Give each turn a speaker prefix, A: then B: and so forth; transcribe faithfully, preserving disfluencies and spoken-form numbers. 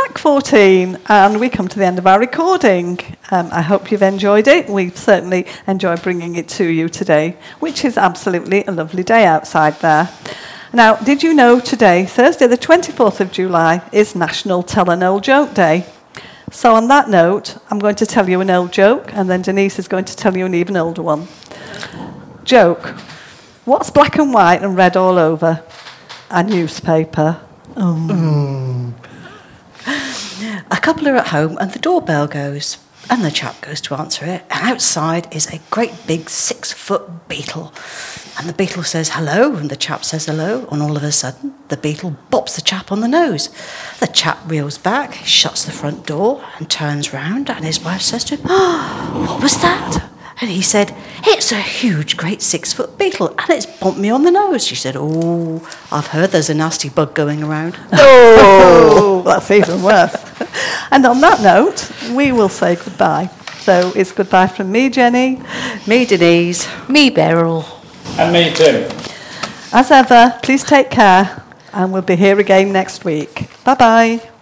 A: track fourteen, and we come to the end of our recording. Um, I hope you've enjoyed it. We've certainly enjoyed bringing it to you today, which is absolutely a lovely day outside there. Now, did you know today, Thursday the twenty-fourth of July, is National Tell an Old Joke Day? So on that note, I'm going to tell you an old joke, and then Denise is going to tell you an even older one. Joke. What's black and white and red all over? A newspaper. Oh.
B: Mm. A couple are at home and the doorbell goes, and the chap goes to answer it, and outside is a great big six-foot beetle. And the beetle says hello, and the chap says hello, and all of a sudden the beetle bops the chap on the nose. The chap reels back, shuts the front door, and turns round, and his wife says to him, "Oh, what was that?" And he said, "It's a huge, great six-foot beetle, and it's bumped me on the nose." She said, "Oh, I've heard there's a nasty bug going around."
A: Oh, that's even worse. And on that note, we will say goodbye. So it's goodbye from me, Jenny.
B: Me, Denise.
C: Me, Beryl.
D: And me too.
A: As ever, please take care, and we'll be here again next week. Bye-bye.